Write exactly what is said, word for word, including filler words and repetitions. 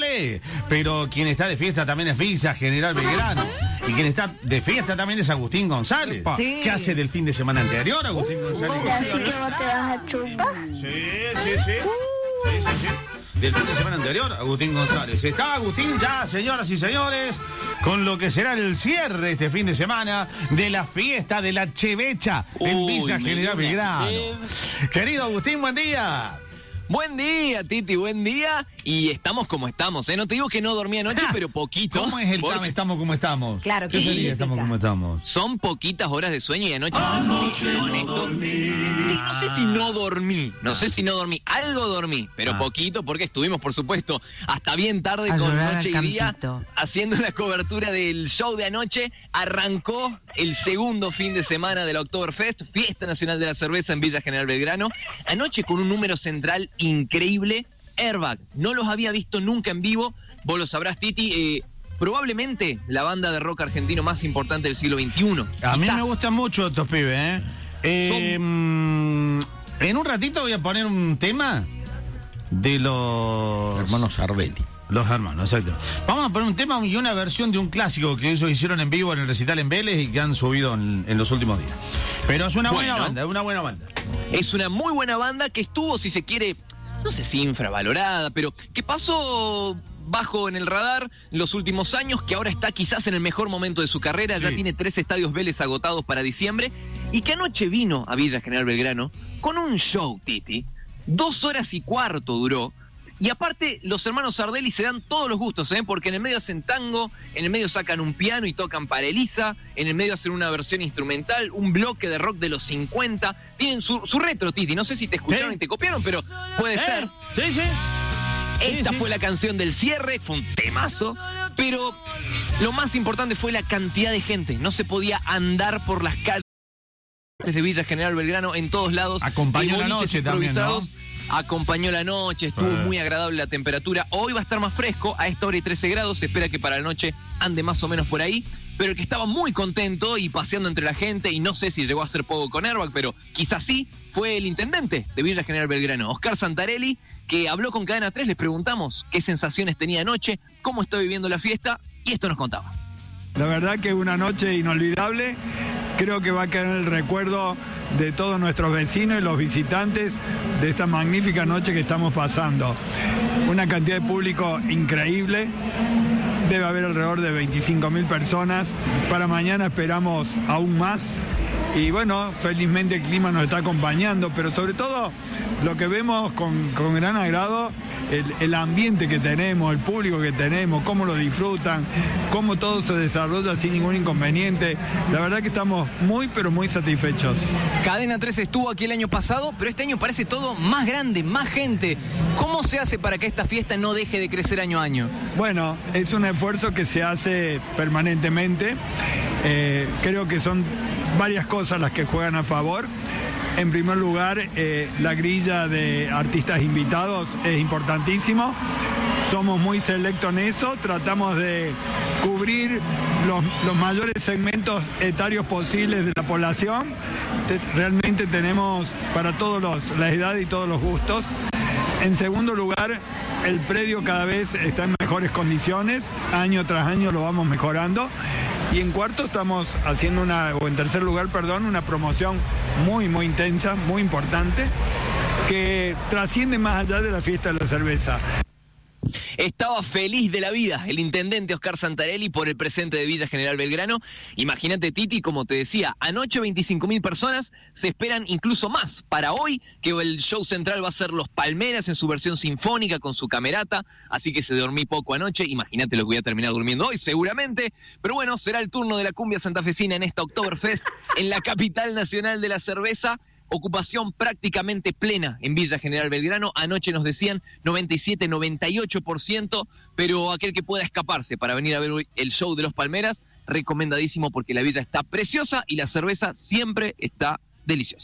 inolvidable. Pero quien está de fiesta también es Villa General Belgrano. Y quien está de fiesta también es Agustín González. Sí. ¿Qué hace del fin de semana anterior, Agustín González? Así que vos te vas a chupar. Sí, sí, sí. Sí, sí, sí. Del fin de semana anterior, Agustín González. Está Agustín ya, señoras y señores, con lo que será el cierre este fin de semana de la fiesta de la Chevecha en Uy, Villa General Belgrano. Querido Agustín, buen día. Buen día, Titi, buen día. Y estamos como estamos, ¿eh? No te digo que no dormí anoche, pero poquito. ¿Cómo es el porque tam, estamos como estamos? Claro, ¿qué ¿Qué sería significa? estamos como estamos? son poquitas horas de sueño y anoche... Anoche no, no Néstor, dormí. y no sé si no dormí, no sé si no dormí. Algo dormí, pero Ah. poquito, porque estuvimos, por supuesto, hasta bien tarde A con llorar Noche al y Día, campito. haciendo la cobertura del show de anoche. Arrancó el segundo fin de semana del Oktoberfest, Fiesta Nacional de la Cerveza en Villa General Belgrano. Anoche con un número central increíble. Airbag, no los había visto nunca en vivo, vos lo sabrás, Titi, eh, probablemente la banda de rock argentino más importante del siglo veintiuno. A mí Quizás. me gustan mucho estos pibes, ¿eh? Eh, mm, en un ratito voy a poner un tema de los... Hermanos Sardelli. Los hermanos, exacto. Vamos a poner un tema y una versión de un clásico que ellos hicieron en vivo en el recital en Vélez y que han subido en, en los últimos días. Pero es una buena Bueno. banda, es una buena banda. Es una muy buena banda que estuvo, si se quiere, no sé si infravalorada, pero que pasó bajo en el radar los últimos años, que ahora está quizás en el mejor momento de su carrera, Sí. ya tiene tres estadios Vélez agotados para diciembre, y que anoche vino a Villa General Belgrano con un show, Titi, dos horas y cuarto duró. Y aparte, los hermanos Sardelli se dan todos los gustos, ¿eh? Porque en el medio hacen tango, en el medio sacan un piano y tocan para Elisa, en el medio hacen una versión instrumental, un bloque de rock de los cincuenta. Tienen su, su retro, Titi. No sé si te escucharon ¿Sí? y te copiaron, pero puede ¿Eh? ser. Sí, sí. Esta sí. fue la canción del cierre, fue un temazo, pero lo más importante fue la cantidad de gente. No se podía andar por las calles de Villa General Belgrano en todos lados. Acompañó Eh, la boliches noche también, improvisados. ¿no? Acompañó la noche, estuvo Eh. muy agradable la temperatura. Hoy va a estar más fresco, a esta hora y trece grados. Se espera que para la noche ande más o menos por ahí. Pero el que estaba muy contento y paseando entre la gente, y no sé si llegó a hacer poco con Airbag, pero quizás sí, fue el intendente de Villa General Belgrano, Oscar Santarelli, que habló con Cadena tres. Les preguntamos qué sensaciones tenía anoche, cómo está viviendo la fiesta, y esto nos contaba. La verdad que una noche inolvidable, creo que va a quedar en el recuerdo de todos nuestros vecinos y los visitantes de esta magnífica noche que estamos pasando. Una cantidad de público increíble, debe haber alrededor de veinticinco mil personas, para mañana esperamos aún más. Y bueno, felizmente el clima nos está acompañando, pero sobre todo lo que vemos con, con gran agrado, el, el ambiente que tenemos, el público que tenemos, cómo lo disfrutan, cómo todo se desarrolla sin ningún inconveniente. La verdad que estamos muy, pero muy satisfechos. Cadena tres estuvo aquí el año pasado, pero este año parece todo más grande, más gente. ¿Cómo se hace para que esta fiesta no deje de crecer año a año? Bueno, es un esfuerzo que se hace permanentemente. Eh, creo que son varias cosas las que juegan a favor. En primer lugar, eh, la grilla de artistas invitados es importantísimo. Somos muy selectos en eso, tratamos de cubrir los, los mayores segmentos etarios posibles de la población. Te- realmente tenemos para todas las edades y todos los gustos. En segundo lugar, el predio cada vez está en mejores condiciones, año tras año lo vamos mejorando. Y en cuarto estamos haciendo una, o en tercer lugar, perdón, una promoción muy, muy intensa, muy importante, que trasciende más allá de la fiesta de la cerveza. Estaba feliz de la vida el intendente Oscar Santarelli por el presente de Villa General Belgrano. Imagínate, Titi, como te decía, anoche veinticinco mil personas, se esperan incluso más para hoy, que el show central va a ser Los Palmeras en su versión sinfónica con su camerata, así que se dormí poco anoche. Imagínate lo que voy a terminar durmiendo hoy, seguramente. Pero bueno, será el turno de la cumbia santafesina en esta Oktoberfest en la capital nacional de la cerveza. Ocupación prácticamente plena en Villa General Belgrano. Anoche nos decían noventa y siete, noventa y ocho por ciento, pero aquel que pueda escaparse para venir a ver hoy el show de Los Palmeras, recomendadísimo porque la villa está preciosa y la cerveza siempre está deliciosa.